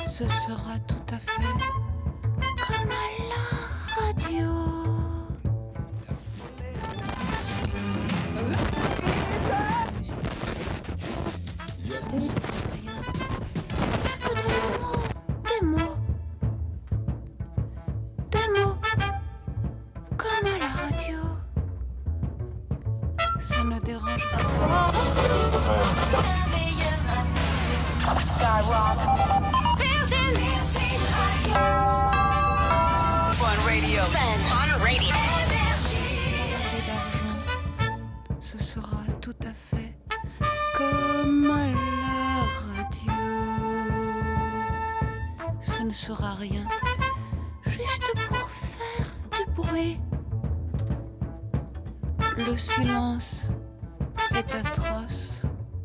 Ce sera tout à fait comme à la radio. Des mots. Comme à la radio. Ça ne dérangera pas. On radio. Parler d'argent, ce sera tout à fait comme à la radio. Ce ne sera rien, juste pour faire du bruit. Le silence est atroce.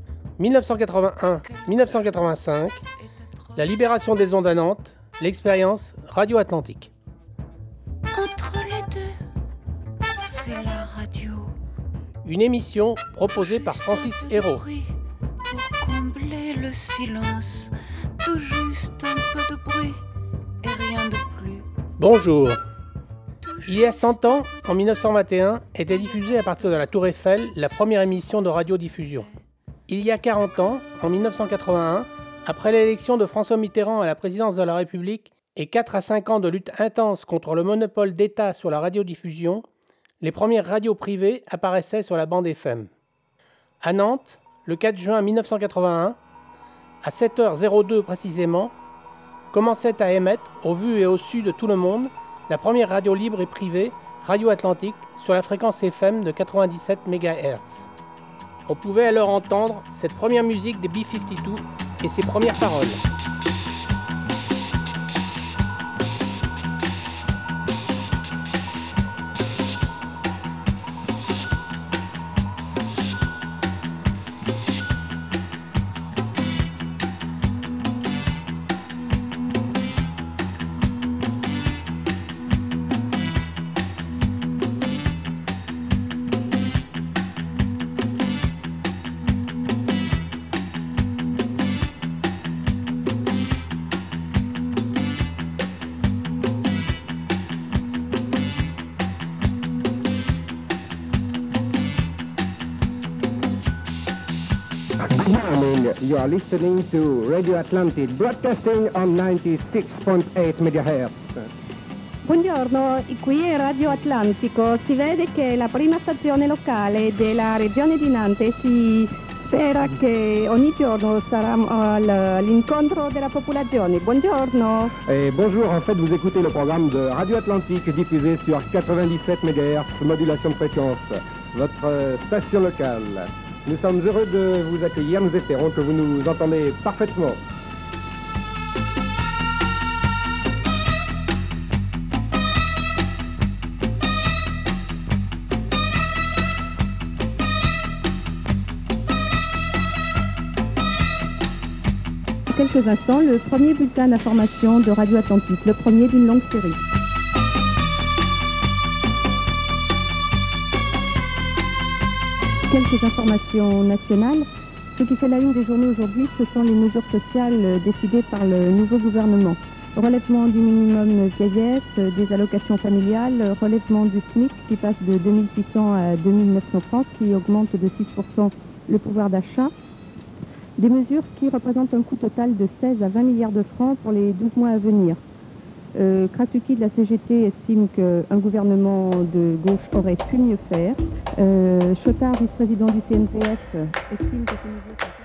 1981-1985, la libération des ondes à Nantes, l'expérience Radio Atlantique. Entre les deux, c'est la radio. Une émission proposée par Francis Hérault. Pour combler le silence, tout juste un peu de bruit et rien de plus. Bonjour. Il y a 100 ans, en 1921, était diffusée à partir de la Tour Eiffel la première émission de radiodiffusion. Il y a 40 ans, en 1981, après l'élection de François Mitterrand à la présidence de la République et 4 à 5 ans de lutte intense contre le monopole d'État sur la radiodiffusion, les premières radios privées apparaissaient sur la bande FM. À Nantes, le 4 juin 1981, à 7h02 précisément, commençait à émettre, au vu et au su de tout le monde, la première radio libre et privée, Radio Atlantique, sur la fréquence FM de 97 MHz. On pouvait alors entendre cette première musique des B-52 et ses premières paroles. Good morning. You are listening to Radio Atlantic, broadcasting on 96.8 MHz. Buongiorno, qui è Radio Atlantico. Si vede che è la prima stazione locale della regione di Nantes. Si spera che ogni giorno sarà l'incontro della popolazione. Buongiorno. Bonjour, en fait vous écoutez le programme de Radio Atlantique diffusé sur 97 MHz, modulation de fréquence, votre station locale. Nous sommes heureux de vous accueillir, nous espérons que vous nous entendez parfaitement. Quelques instants, le premier bulletin d'information de Radio Atlantique, le premier d'une longue série. Quelques informations nationales. Ce qui fait la une des journaux aujourd'hui, ce sont les mesures sociales décidées par le nouveau gouvernement. Relèvement du minimum vieillesse, des allocations familiales, relèvement du SMIC qui passe de 2600 à 2900 francs, qui augmente de 6% le pouvoir d'achat. Des mesures qui représentent un coût total de 16 à 20 milliards de francs pour les 12 mois à venir. Krasuki de la CGT estime qu'un gouvernement de gauche aurait pu mieux faire. Chotard, vice-président du CNPF, estime que ces mesures sont...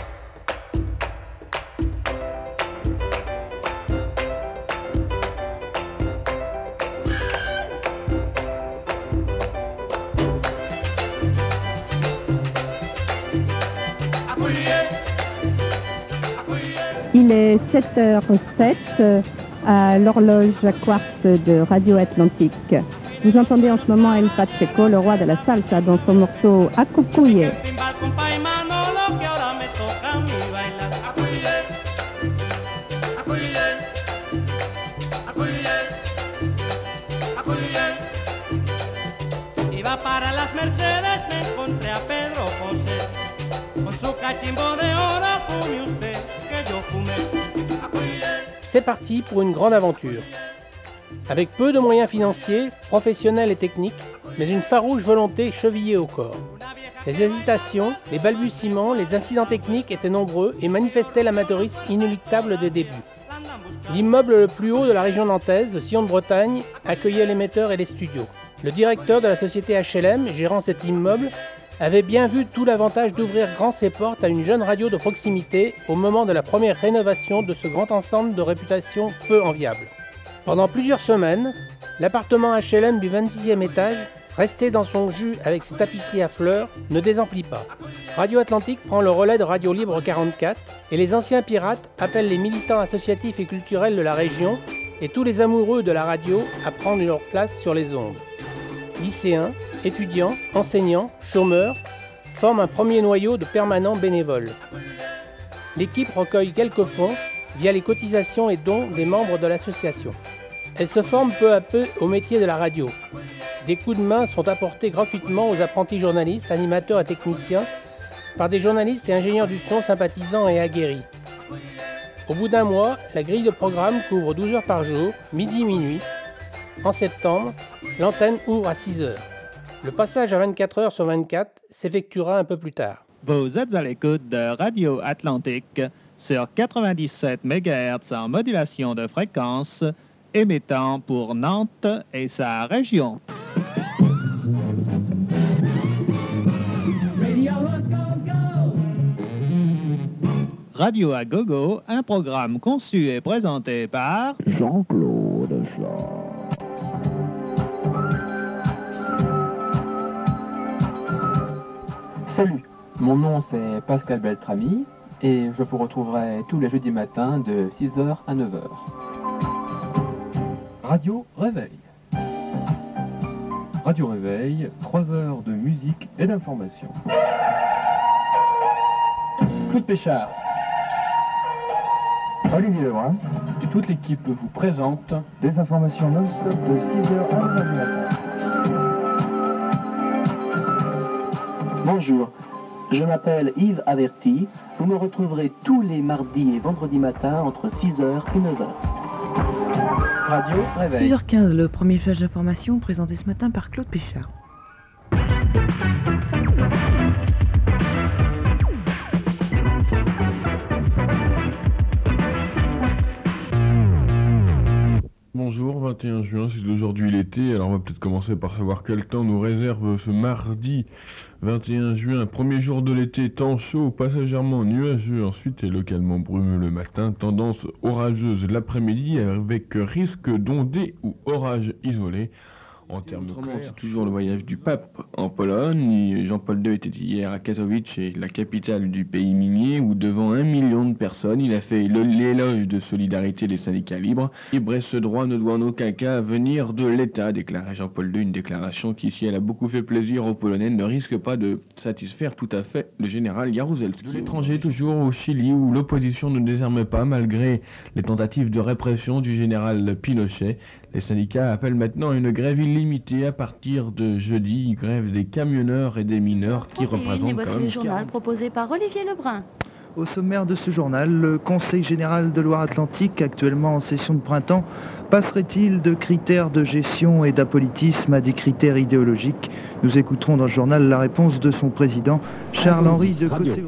Il est 7h07 à l'horloge à quartz de Radio Atlantique. Vous entendez en ce moment El Pacheco, le roi de la salsa, dans son morceau Acucuye. Iba para las Mercedes, me encontré a Pedro José, con su cachimbo de oro, fume usted, que yo fumé. C'est parti pour une grande aventure. Avec peu de moyens financiers, professionnels et techniques, mais une farouche volonté chevillée au corps. Les hésitations, les balbutiements, les incidents techniques étaient nombreux et manifestaient l'amateurisme inéluctable des débuts. L'immeuble le plus haut de la région nantaise, le Sillon de Bretagne, accueillait l'émetteur et les studios. Le directeur de la société HLM, gérant cet immeuble, avait bien vu tout l'avantage d'ouvrir grand ses portes à une jeune radio de proximité au moment de la première rénovation de ce grand ensemble de réputation peu enviable. Pendant plusieurs semaines, l'appartement HLM du 26e étage, resté dans son jus avec ses tapisseries à fleurs, ne désemplit pas. Radio Atlantique prend le relais de Radio Libre 44 et les anciens pirates appellent les militants associatifs et culturels de la région et tous les amoureux de la radio à prendre leur place sur les ondes. Lycéens, étudiants, enseignants, chômeurs forment un premier noyau de permanents bénévoles. L'équipe recueille quelques fonds via les cotisations et dons des membres de l'association. Elle se forme peu à peu au métier de la radio. Des coups de main sont apportés gratuitement aux apprentis journalistes, animateurs et techniciens par des journalistes et ingénieurs du son sympathisants et aguerris. Au bout d'un mois, la grille de programme couvre 12 heures par jour, midi, minuit. En septembre, l'antenne ouvre à 6 heures. Le passage à 24 heures sur 24 s'effectuera un peu plus tard. Vous êtes à l'écoute de Radio Atlantique sur 97 MHz en modulation de fréquence, émettant pour Nantes et sa région. Radio à Gogo, un programme conçu et présenté par Jean-Claude Jean. Salut, mon nom c'est Pascal Beltrami et je vous retrouverai tous les jeudis matins de 6h à 9h. Radio Réveil. Radio Réveil, 3 heures de musique et d'information. Claude Péchard. Olivier Lebrun. Et toute l'équipe vous présente Des informations non-stop de 6h à 9h du matin. Bonjour, je m'appelle Yves Averti. Vous me retrouverez tous les mardis et vendredis matins entre 6h et 9h. Radio Réveil. 6h15, le premier flash d'information présenté ce matin par Claude Péchard. Bonjour, 21 juin, c'est aujourd'hui l'été, alors on va peut-être commencer par savoir quel temps nous réserve ce mardi 21 juin, premier jour de l'été, temps chaud, passagèrement nuageux ensuite et localement brumeux le matin, tendance orageuse l'après-midi avec risque d'ondées ou orages isolés. En termes clairs, c'est toujours le voyage du pape en Pologne. Jean-Paul II était hier à Katowice, la capitale du pays minier, où devant 1 million de personnes, il a fait l'éloge de solidarité des syndicats libres. Libre et ce droit ne doit en aucun cas venir de l'État, déclarait Jean-Paul II, une déclaration qui, si elle a beaucoup fait plaisir aux Polonais, ne risque pas de satisfaire tout à fait le général Jaruzelski. De l'étranger, toujours au Chili, où l'opposition ne désarme pas malgré les tentatives de répression du général Pinochet. Les syndicats appellent maintenant une grève illimitée à partir de jeudi, grève des camionneurs et des mineurs qui représentent quand même... le journal proposé par Olivier Lebrun. Au sommaire de ce journal, le Conseil général de Loire-Atlantique, actuellement en session de printemps, passerait-il de critères de gestion et d'apolitisme à des critères idéologiques? Nous écouterons dans le journal la réponse de son président, Charles-Henri de Cossé.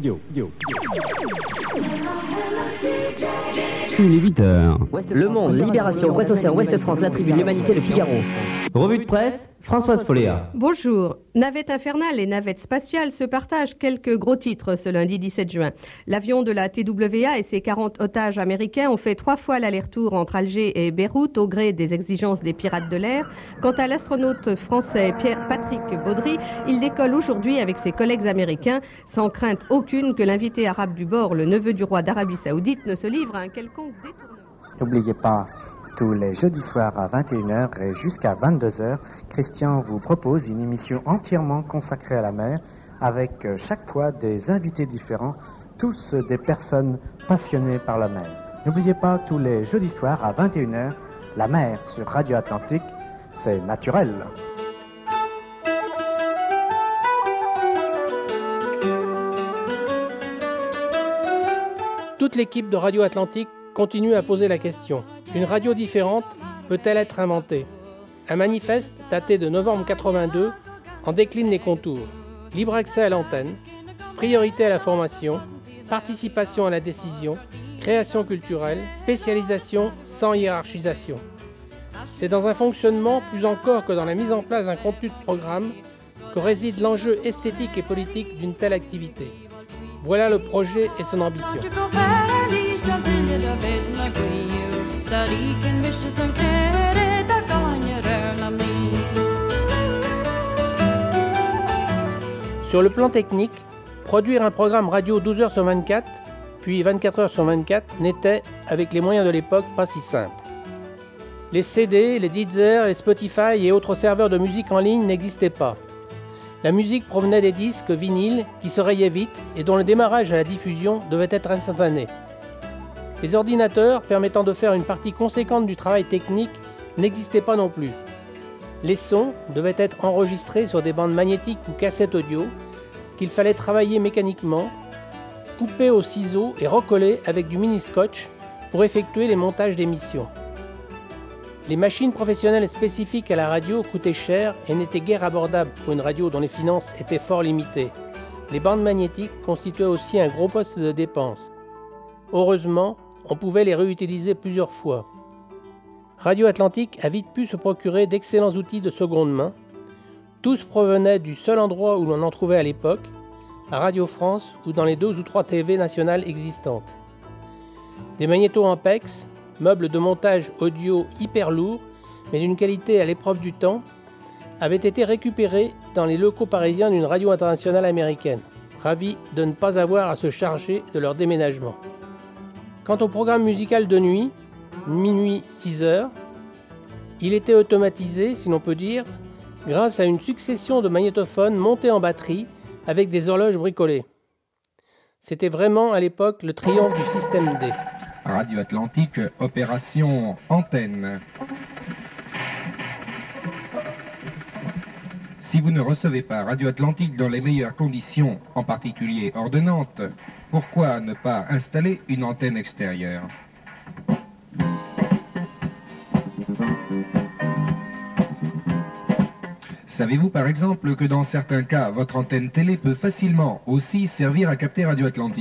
Il est 8h. Le Monde, Libération, Presse Océan, Ouest France, La Tribune, L'Humanité, Le Figaro. Revue de presse, Françoise Folléa. Bonjour. Navette infernale et navette spatiale se partagent quelques gros titres ce lundi 17 juin. L'avion de la TWA et ses 40 otages américains ont fait 3 fois l'aller-retour entre Alger et Beyrouth au gré des exigences des pirates de l'air. Quant à l'astronaute français Patrick Baudry, il décolle aujourd'hui avec ses collègues américains sans crainte aucune que l'invité arabe du bord, le neveu du roi d'Arabie Saoudite, ne se livre à un quelconque détournement. N'oubliez pas, tous les jeudis soirs à 21h et jusqu'à 22h, Christian vous propose une émission entièrement consacrée à la mer avec chaque fois des invités différents, tous des personnes passionnées par la mer. N'oubliez pas, tous les jeudis soirs à 21h, la mer sur Radio Atlantique, c'est naturel. Toute l'équipe de Radio Atlantique continue à poser la question. Une radio différente peut-elle être inventée ? Un manifeste daté de novembre 82 en décline les contours. Libre accès à l'antenne, priorité à la formation, participation à la décision, création culturelle, spécialisation sans hiérarchisation. C'est dans un fonctionnement plus encore que dans la mise en place d'un contenu de programme que réside l'enjeu esthétique et politique d'une telle activité. Voilà le projet et son ambition. Sur le plan technique, produire un programme radio 12 heures sur 24, puis 24 heures sur 24, n'était, avec les moyens de l'époque, pas si simple. Les CD, les Deezer, les Spotify et autres serveurs de musique en ligne n'existaient pas. La musique provenait des disques vinyles qui se rayaient vite et dont le démarrage à la diffusion devait être instantané. Les ordinateurs permettant de faire une partie conséquente du travail technique n'existaient pas non plus. Les sons devaient être enregistrés sur des bandes magnétiques ou cassettes audio qu'il fallait travailler mécaniquement, couper au ciseau et recoller avec du mini-scotch pour effectuer les montages d'émissions. Les machines professionnelles spécifiques à la radio coûtaient cher et n'étaient guère abordables pour une radio dont les finances étaient fort limitées. Les bandes magnétiques constituaient aussi un gros poste de dépense. Heureusement, on pouvait les réutiliser plusieurs fois. Radio Atlantique a vite pu se procurer d'excellents outils de seconde main. Tous provenaient du seul endroit où l'on en trouvait à l'époque, à Radio France ou dans les 2 ou 3 TV nationales existantes. Des magnétos Ampex, meubles de montage audio hyper lourds, mais d'une qualité à l'épreuve du temps, avaient été récupérés dans les locaux parisiens d'une radio internationale américaine, ravis de ne pas avoir à se charger de leur déménagement. Quant au programme musical de nuit, minuit 6 heures, il était automatisé, si l'on peut dire, grâce à une succession de magnétophones montés en batterie avec des horloges bricolées. C'était vraiment à l'époque le triomphe du système D. Radio Atlantique, opération antenne. Si vous ne recevez pas Radio Atlantique dans les meilleures conditions, en particulier hors de Nantes, pourquoi ne pas installer une antenne extérieure ? Savez-vous par exemple que dans certains cas, votre antenne télé peut facilement aussi servir à capter Radio Atlantique ?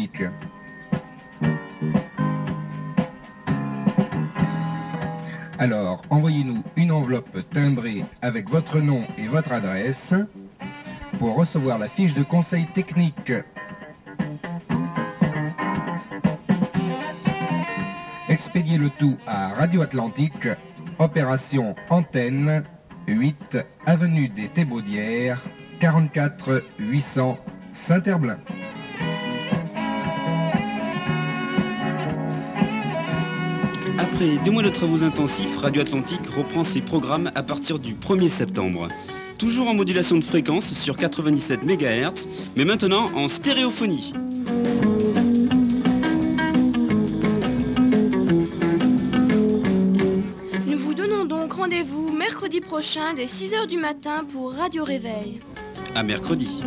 Alors, envoyez-nous une enveloppe timbrée avec votre nom et votre adresse pour recevoir la fiche de conseil technique. Expédiez le tout à Radio Atlantique, opération antenne, 8 avenue des Thébaudières, 44 800 Saint-Herblain. Après 2 mois de travaux intensifs, Radio Atlantique reprend ses programmes à partir du 1er septembre. Toujours en modulation de fréquence sur 97 MHz, mais maintenant en stéréophonie. Nous vous donnons donc rendez-vous mercredi prochain dès 6h du matin pour Radio Réveil. À mercredi.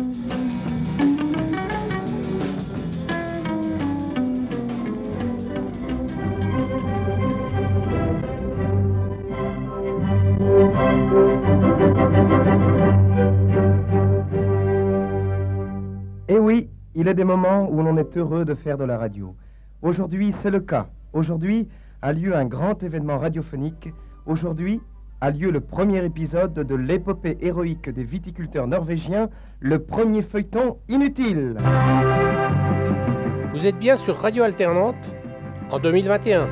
Eh oui, il est des moments où l'on est heureux de faire de la radio. Aujourd'hui, c'est le cas. Aujourd'hui a lieu un grand événement radiophonique. Aujourd'hui a lieu le premier épisode de l'épopée héroïque des viticulteurs norvégiens, le premier feuilleton inutile. Vous êtes bien sur Radio Alternante en 2021.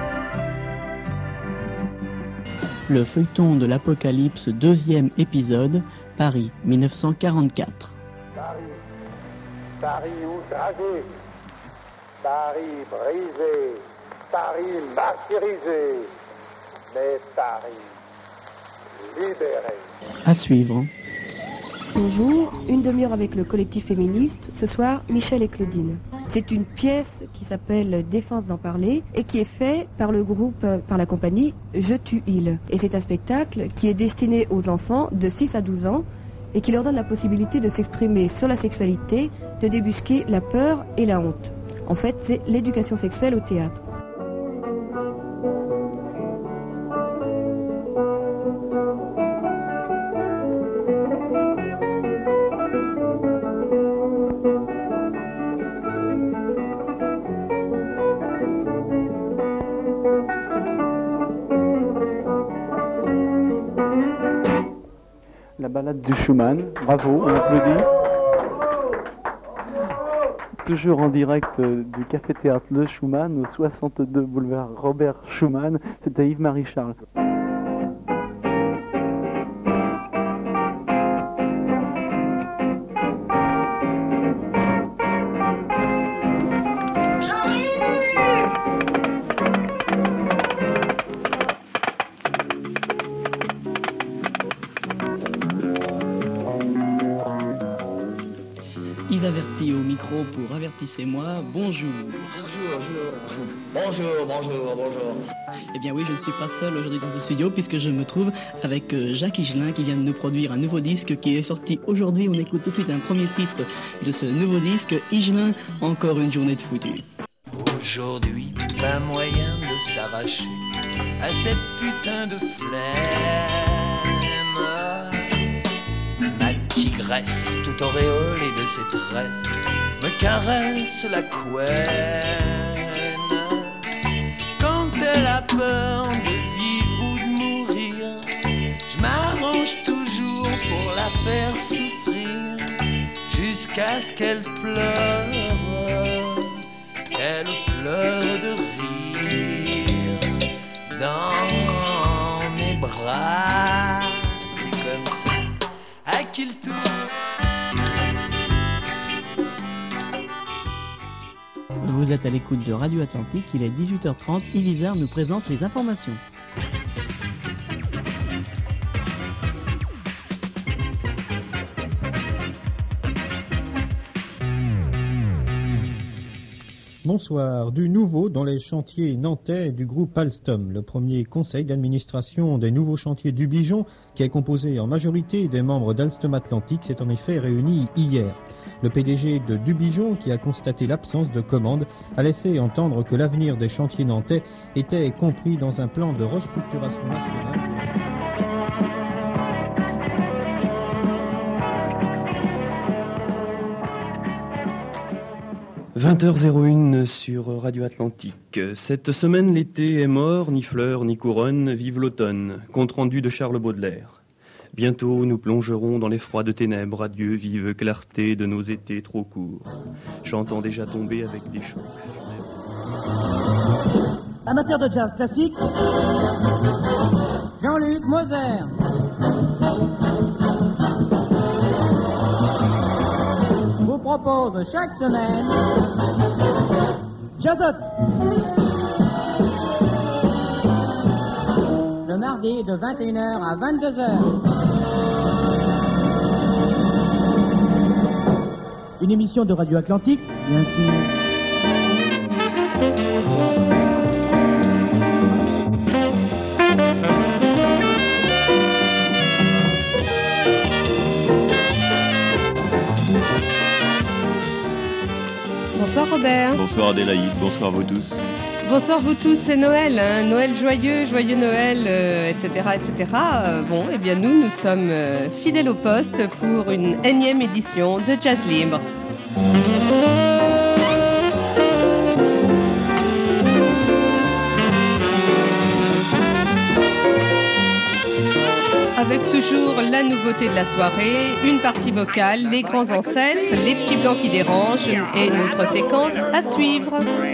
Le feuilleton de l'Apocalypse, 2e épisode, Paris, 1944. Paris outragé, Paris brisé, Paris martyrisé, mais Paris libéré. À suivre. Bonjour, une demi-heure avec le collectif féministe. Ce soir, Michel et Claudine. C'est une pièce qui s'appelle Défense d'en parler et qui est fait par le groupe, par la compagnie Je tue il. Et c'est un spectacle qui est destiné aux enfants de 6 à 12 ans et qui leur donne la possibilité de s'exprimer sur la sexualité, de débusquer la peur et la honte. En fait, c'est l'éducation sexuelle au théâtre. balade de Schumann. Bravo, on applaudit. Toujours en direct du café-théâtre Le Schumann, au 62 boulevard Robert Schumann. C'était Yves-Marie Charles. Yves Averti au micro pour Avertissez-moi. Bonjour. Bonjour. Eh bien oui, je ne suis pas seul aujourd'hui dans ce studio puisque je me trouve avec Jacques Higelin qui vient de nous produire un nouveau disque qui est sorti aujourd'hui. On écoute tout de suite un premier titre de ce nouveau disque. Higelin, encore une journée de foutu. Aujourd'hui, pas moyen de s'arracher à cette putain de flemme. Ma tigresse toute auréolée de ses tresses me caresse la couenne. Quand elle a peur de vivre ou de mourir, je m'arrange toujours pour la faire souffrir, jusqu'à ce qu'elle pleure, qu'elle pleure de rire dans mes bras. C'est comme ça à qui le tourne. Vous êtes à l'écoute de Radio Atlantique, il est 18h30, Yves Izard nous présente les informations. Bonsoir. Du nouveau dans les chantiers nantais du groupe Alstom. Le premier conseil d'administration des nouveaux chantiers du Bijon, qui est composé en majorité des membres d'Alstom Atlantique, s'est en effet réuni hier. Le PDG de Dubijon, qui a constaté l'absence de commandes, a laissé entendre que l'avenir des chantiers nantais était compris dans un plan de restructuration nationale. 20h01 sur Radio Atlantique. Cette semaine, l'été est mort, ni fleurs, ni couronnes, vive l'automne. Compte rendu de Charles Baudelaire. Bientôt, nous plongerons dans les froides ténèbres. Adieu, vive clarté de nos étés trop courts. Chantant déjà tomber avec des chocs. Amateur de jazz classique, Jean-Luc Moser. Vous propose chaque semaine Jazzot. Le mardi de 21h à 22h. Une émission de Radio Atlantique, bien sûr. Bonsoir Robert. Bonsoir Adélaïde, bonsoir vous tous. Bonsoir vous tous, c'est Noël, hein. Noël joyeux, joyeux Noël, etc. etc. Bon, eh bien nous sommes fidèles au poste pour une énième édition de Jazz Libre. Avec toujours la nouveauté de la soirée, une partie vocale, les grands ancêtres, les petits blancs qui dérangent et notre séquence à suivre.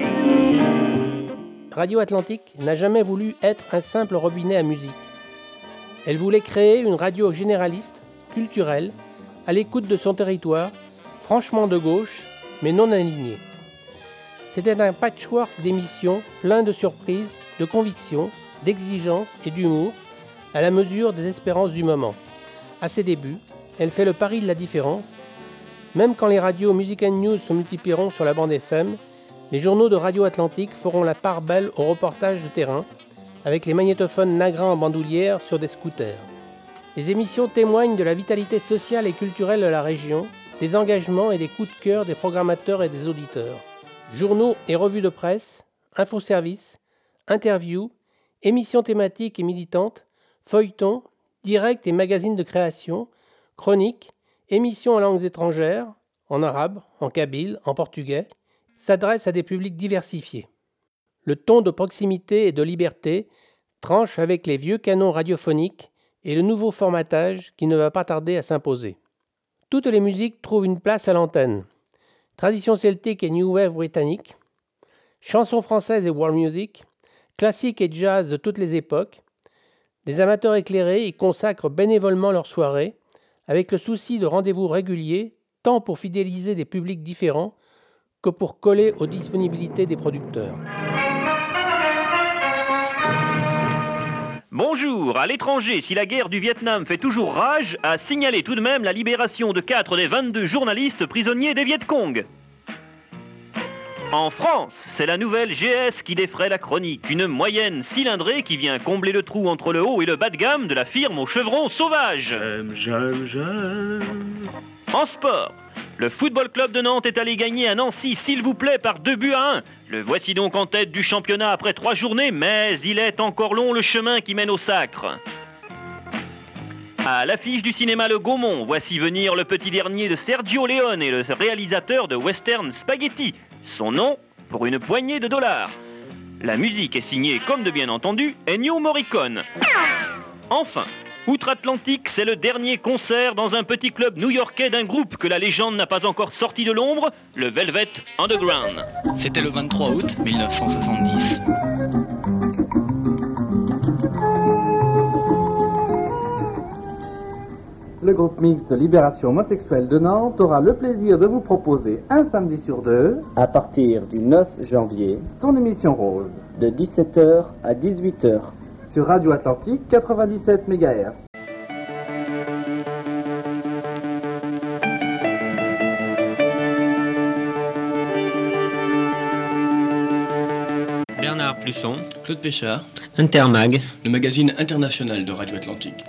Radio Atlantique n'a jamais voulu être un simple robinet à musique. Elle voulait créer une radio généraliste, culturelle, à l'écoute de son territoire, franchement de gauche, mais non alignée. C'était un patchwork d'émissions plein de surprises, de convictions, d'exigences et d'humour, à la mesure des espérances du moment. À ses débuts, elle fait le pari de la différence. Même quand les radios Music & News se multiplieront sur la bande FM, les journaux de Radio Atlantique feront la part belle aux reportages de terrain, avec les magnétophones nagrins en bandoulière sur des scooters. Les émissions témoignent de la vitalité sociale et culturelle de la région, des engagements et des coups de cœur des programmateurs et des auditeurs. Journaux et revues de presse, infoservices, interviews, émissions thématiques et militantes, feuilletons, directs et magazines de création, chroniques, émissions en langues étrangères, en arabe, en kabyle, en portugais, s'adressent à des publics diversifiés. Le ton de proximité et de liberté tranche avec les vieux canons radiophoniques et le nouveau formatage qui ne va pas tarder à s'imposer. Toutes les musiques trouvent une place à l'antenne. Tradition celtique et new wave britannique, chansons françaises et world music, classique et jazz de toutes les époques. Des amateurs éclairés y consacrent bénévolement leurs soirées, avec le souci de rendez-vous réguliers, tant pour fidéliser des publics différents que pour coller aux disponibilités des producteurs. Bonjour, à l'étranger, si la guerre du Vietnam fait toujours rage, à signaler tout de même la libération de 4 des 22 journalistes prisonniers des Viet Cong. En France, c'est la nouvelle GS qui défraie la chronique, une moyenne cylindrée qui vient combler le trou entre le haut et le bas de gamme de la firme aux chevrons sauvages. J'aime. En sport, le Football Club de Nantes est allé gagner à Nancy, s'il vous plaît, par 2-1. Le voici donc en tête du championnat après 3 journées, mais il est encore long le chemin qui mène au sacre. À l'affiche du cinéma Le Gaumont, voici venir le petit dernier de Sergio Leone et le réalisateur de Western Spaghetti. Son nom, pour une poignée de $. La musique est signée, comme de bien entendu, Ennio Morricone. Enfin, outre-Atlantique, c'est le dernier concert dans un petit club new-yorkais d'un groupe que la légende n'a pas encore sorti de l'ombre, le Velvet Underground. C'était le 23 août 1970. Le groupe mixte Libération Homosexuelle de Nantes aura le plaisir de vous proposer un samedi sur deux, à partir du 9 janvier, son émission Rose, de 17h à 18h, sur Radio Atlantique 97 MHz. Bernard Plusson, Claude Péchard, Intermag, le magazine international de Radio Atlantique.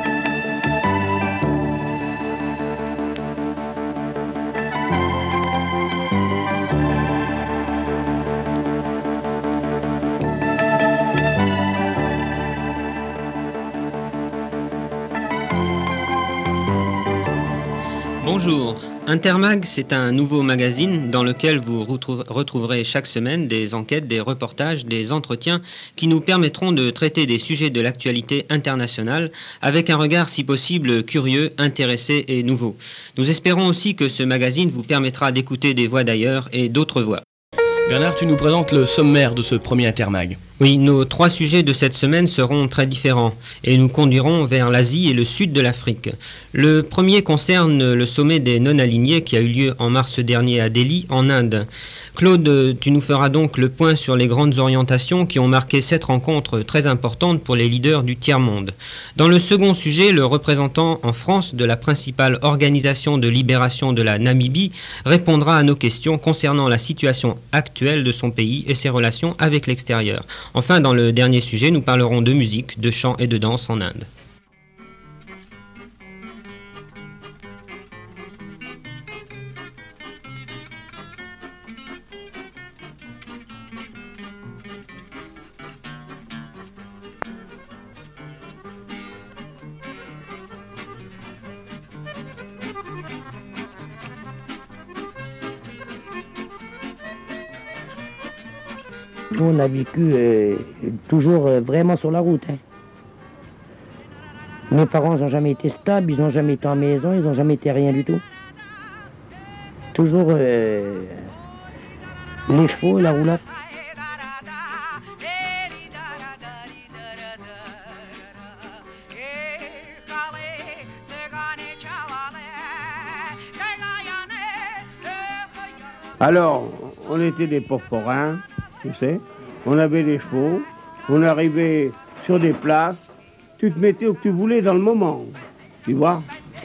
Bonjour, Intermag, c'est un nouveau magazine dans lequel vous retrouverez chaque semaine des enquêtes, des reportages, des entretiens qui nous permettront de traiter des sujets de l'actualité internationale avec un regard si possible curieux, intéressé et nouveau. Nous espérons aussi que ce magazine vous permettra d'écouter des voix d'ailleurs et d'autres voix. Bernard, tu nous présentes le sommaire de ce premier Intermag. Oui, nos 3 sujets de cette semaine seront très différents et nous conduiront vers l'Asie et le sud de l'Afrique. Le premier concerne le sommet des non-alignés qui a eu lieu en mars dernier à Delhi, en Inde. Claude, tu nous feras donc le point sur les grandes orientations qui ont marqué cette rencontre très importante pour les leaders du tiers-monde. Dans le second sujet, le représentant en France de la principale organisation de libération de la Namibie répondra à nos questions concernant la situation actuelle de son pays et ses relations avec l'extérieur. Enfin, dans le dernier sujet, nous parlerons de musique, de chant et de danse en Inde. Nous, on a vécu toujours vraiment sur la route. Hein. Mes parents n'ont jamais été stables, ils n'ont jamais été en maison, ils n'ont jamais été rien du tout. Toujours les chevaux, la roulotte. Alors, on était des pauvres forains, tu sais, on avait des chevaux, on arrivait sur des places, tu te mettais où tu voulais dans le moment, tu vois.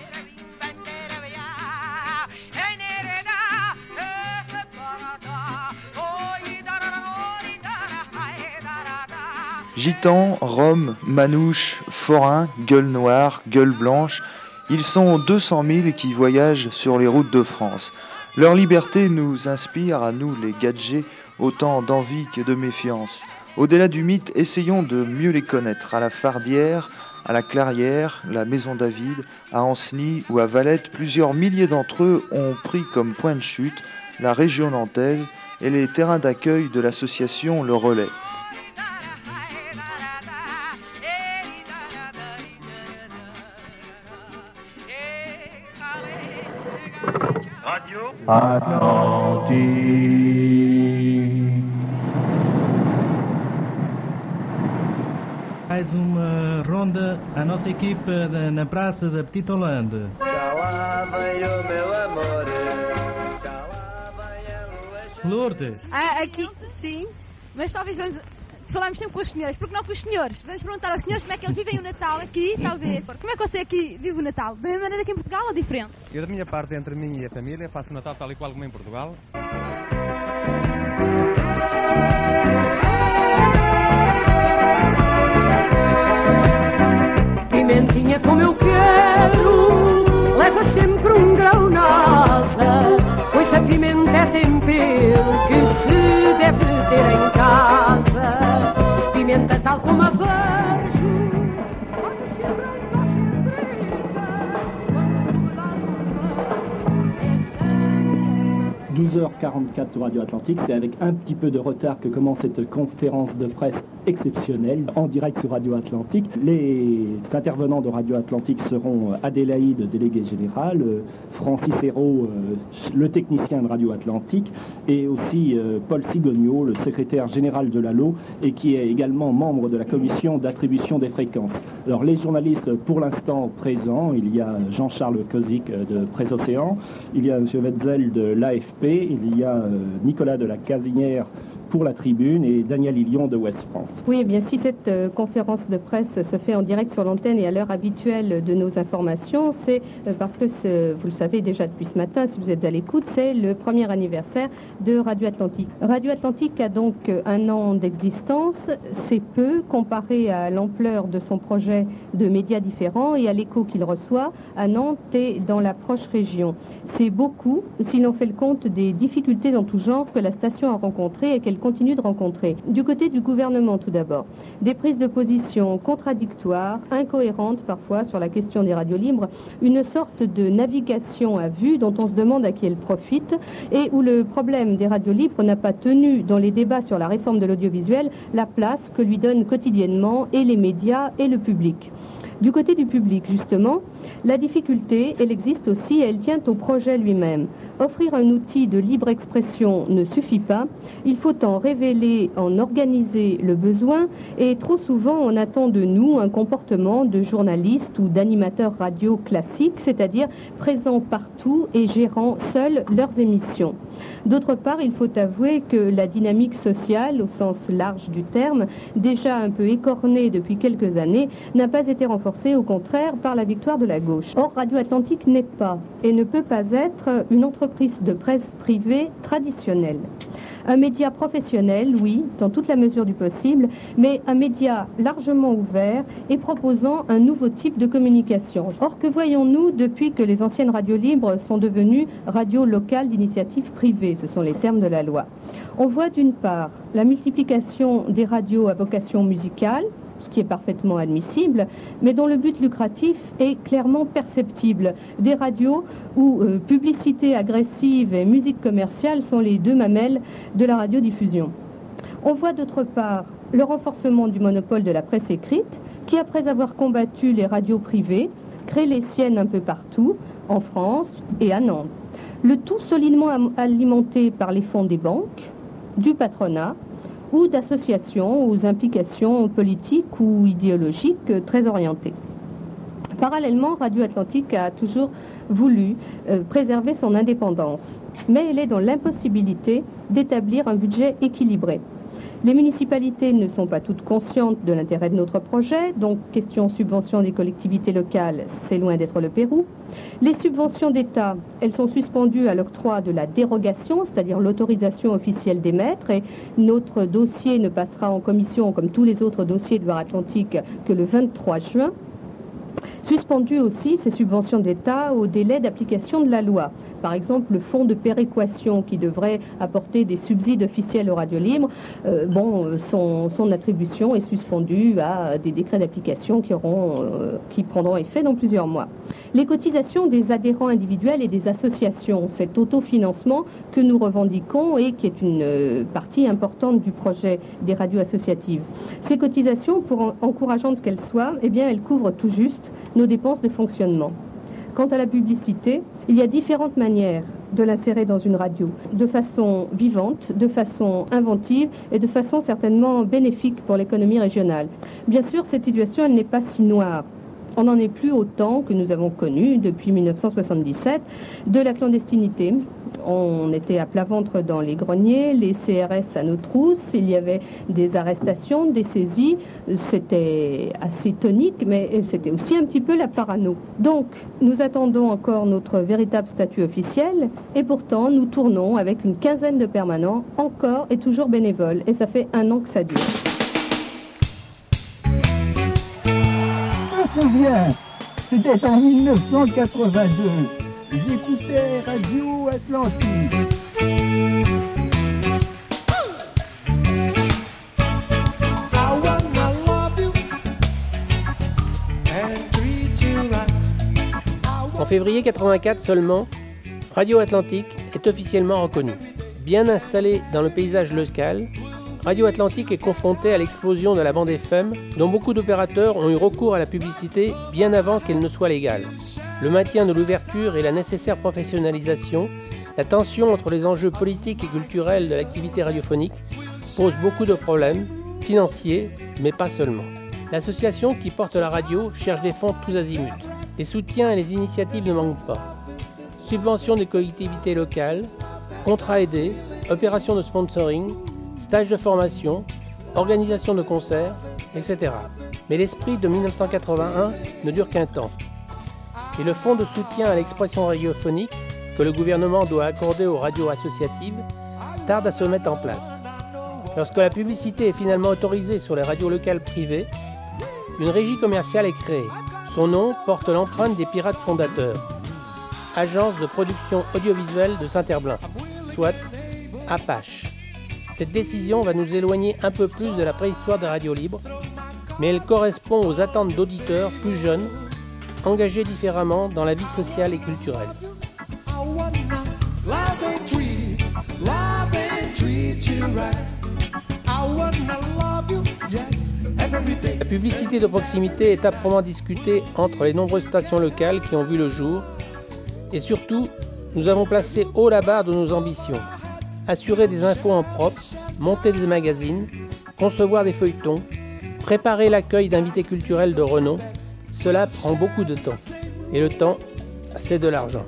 Gitans, roms, manouches, forains, gueules noires, gueules blanches, ils sont 200 000 qui voyagent sur les routes de France. Leur liberté nous inspire, à nous les gadgets, autant d'envie que de méfiance. Au-delà du mythe, essayons de mieux les connaître. À la Fardière, à la Clairière, la Maison David, à Ancenis ou à Valette, plusieurs milliers d'entre eux ont pris comme point de chute la région nantaise et les terrains d'accueil de l'association Le Relais. Atlantique. Mais uma ronda, a nossa equipa na Praça da Petite Hollande. Lourdes. Aqui, sim, mas talvez falamos sempre com os senhores, porque não com os senhores. Vamos perguntar aos senhores como é que eles vivem o Natal aqui, talvez. Como é que você aqui vive o Natal? Da mesma maneira que em Portugal ou diferente? Eu, da minha parte, entre mim e a família, faço o Natal tal e qual como em Portugal. Pimentinha como eu quero, leva sempre um grão na asa, pois a pimenta é tempero que se deve ter em casa. Pimenta tal como a vejo, pode ser branca ou ser preta, quando tu me dás um beijo, 12h44 sur Radio Atlantique, c'est avec un petit peu de retard que commence cette conférence de presse exceptionnelle en direct sur Radio Atlantique. Les intervenants de Radio Atlantique seront Adélaïde, déléguée générale, Francis Hérault, le technicien de Radio Atlantique, et aussi Paul Sigogno, le secrétaire général de l'ALO, et qui est également membre de la commission d'attribution des fréquences. Alors les journalistes pour l'instant présents, il y a Jean-Charles Kozik de Presse Océan, il y a M. Wetzel de l'AFP, il y a Nicolas de la Casinière pour la Tribune et Daniel Ilion de Ouest France. Oui, eh bien si cette conférence de presse se fait en direct sur l'antenne et à l'heure habituelle de nos informations, c'est parce que, vous le savez déjà depuis ce matin, si vous êtes à l'écoute, c'est le premier anniversaire de Radio Atlantique. Radio Atlantique a donc 1 an d'existence, c'est peu comparé à l'ampleur de son projet de médias différents et à l'écho qu'il reçoit à Nantes et dans la proche région. C'est beaucoup si l'on fait le compte des difficultés dans tout genre que la station a rencontrées et qu'elle continue de rencontrer. Du côté du gouvernement tout d'abord, des prises de position contradictoires, incohérentes parfois sur la question des radios libres, une sorte de navigation à vue dont on se demande à qui elle profite et où le problème des radios libres n'a pas tenu dans les débats sur la réforme de l'audiovisuel la place que lui donnent quotidiennement et les médias et le public. Du côté du public, justement, la difficulté, elle existe aussi et elle tient au projet lui-même. Offrir un outil de libre expression ne suffit pas, il faut en révéler, en organiser le besoin et trop souvent on attend de nous un comportement de journaliste ou d'animateur radio classique, c'est-à-dire présent partout et gérant seuls leurs émissions. D'autre part, il faut avouer que la dynamique sociale, au sens large du terme, déjà un peu écornée depuis quelques années, n'a pas été renforcée, au contraire, par la victoire de la gauche. Or, Radio Atlantique n'est pas et ne peut pas être une entreprise de presse privée traditionnelle. Un média professionnel, oui, dans toute la mesure du possible, mais un média largement ouvert et proposant un nouveau type de communication. Or, que voyons-nous depuis que les anciennes radios libres sont devenues radios locales d'initiative privée? Ce sont les termes de la loi. On voit d'une part la multiplication des radios à vocation musicale, ce qui est parfaitement admissible, mais dont le but lucratif est clairement perceptible. Des radios où publicité agressive et musique commerciale sont les deux mamelles de la radiodiffusion. On voit d'autre part le renforcement du monopole de la presse écrite, qui après avoir combattu les radios privées, crée les siennes un peu partout, en France et à Nantes. Le tout solidement alimenté par les fonds des banques, du patronat, ou d'associations aux implications politiques ou idéologiques très orientées. Parallèlement, Radio Atlantique a toujours voulu préserver son indépendance, mais elle est dans l'impossibilité d'établir un budget équilibré. Les municipalités ne sont pas toutes conscientes de l'intérêt de notre projet, donc question subvention des collectivités locales, c'est loin d'être le Pérou. Les subventions d'État, elles sont suspendues à l'octroi de la dérogation, c'est-à-dire l'autorisation officielle d'émettre, et notre dossier ne passera en commission, comme tous les autres dossiers de Loire-Atlantique, que le 23 juin. Suspendues aussi ces subventions d'État au délai d'application de la loi. Par exemple, le fonds de péréquation qui devrait apporter des subsides officiels aux radios libres, son attribution est suspendue à des décrets d'application qui prendront effet dans plusieurs mois. Les cotisations des adhérents individuels et des associations, cet autofinancement que nous revendiquons et qui est une partie importante du projet des radios associatives. Ces cotisations, pour encourageantes qu'elles soient, eh bien, elles couvrent tout juste nos dépenses de fonctionnement. Quant à la publicité, il y a différentes manières de l'insérer dans une radio, de façon vivante, de façon inventive et de façon certainement bénéfique pour l'économie régionale. Bien sûr, cette situation, elle n'est pas si noire. On n'en est plus au temps que nous avons connu depuis 1977 de la clandestinité. On était à plat ventre dans les greniers, les CRS à nos trousses, il y avait des arrestations, des saisies. C'était assez tonique, mais c'était aussi un petit peu la parano. Donc, nous attendons encore notre véritable statut officiel, et pourtant, nous tournons avec une quinzaine de permanents, encore et toujours bénévoles, et ça fait 1 an que ça dure. Je me souviens, c'était en 1982. J'écoutais Radio Atlantique. En février 84 seulement, Radio Atlantique est officiellement reconnue. Bien installée dans le paysage local, Radio Atlantique est confrontée à l'explosion de la bande FM, dont beaucoup d'opérateurs ont eu recours à la publicité bien avant qu'elle ne soit légale. Le maintien de l'ouverture et la nécessaire professionnalisation, la tension entre les enjeux politiques et culturels de l'activité radiophonique posent beaucoup de problèmes, financiers, mais pas seulement. L'association qui porte la radio cherche des fonds tous azimuts. Les soutiens et les initiatives ne manquent pas. Subventions des collectivités locales, contrats aidés, opérations de sponsoring, stages de formation, organisation de concerts, etc. Mais l'esprit de 1981 ne dure qu'un temps. Et le fonds de soutien à l'expression radiophonique que le gouvernement doit accorder aux radios associatives tarde à se mettre en place. Lorsque la publicité est finalement autorisée sur les radios locales privées, une régie commerciale est créée. Son nom porte l'empreinte des pirates fondateurs, Agence de production audiovisuelle de Saint-Herblain, soit Apache. Cette décision va nous éloigner un peu plus de la préhistoire des radios libres, mais elle correspond aux attentes d'auditeurs plus jeunes, engagés différemment dans la vie sociale et culturelle. La publicité de proximité est âprement discutée entre les nombreuses stations locales qui ont vu le jour, et surtout, nous avons placé haut la barre de nos ambitions. Assurer des infos en propre, monter des magazines, concevoir des feuilletons, préparer l'accueil d'invités culturels de renom, cela prend beaucoup de temps. Et le temps, c'est de l'argent.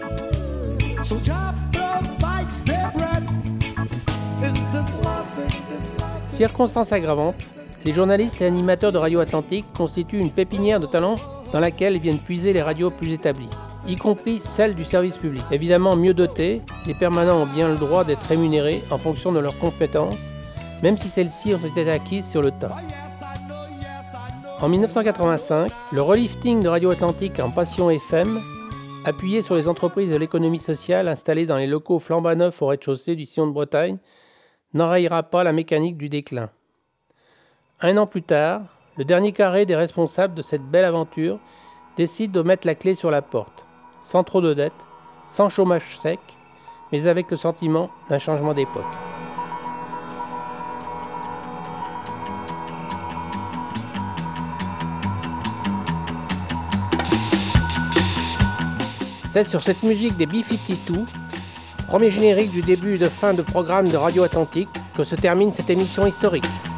Circonstance aggravante, les journalistes et animateurs de Radio Atlantique constituent une pépinière de talents dans laquelle viennent puiser les radios plus établies, y compris celles du service public. Évidemment mieux dotés, les permanents ont bien le droit d'être rémunérés en fonction de leurs compétences, même si celles-ci ont été acquises sur le tas. En 1985, le relifting de Radio Atlantique en passion FM, appuyé sur les entreprises de l'économie sociale installées dans les locaux flambant neufs au rez-de-chaussée du Sillon de Bretagne, n'enrayera pas la mécanique du déclin. 1 an plus tard, le dernier carré des responsables de cette belle aventure décide de mettre la clé sur la porte, sans trop de dettes, sans chômage sec, mais avec le sentiment d'un changement d'époque. C'est sur cette musique des B-52, premier générique du début et de fin de programme de Radio Atlantique, que se termine cette émission historique.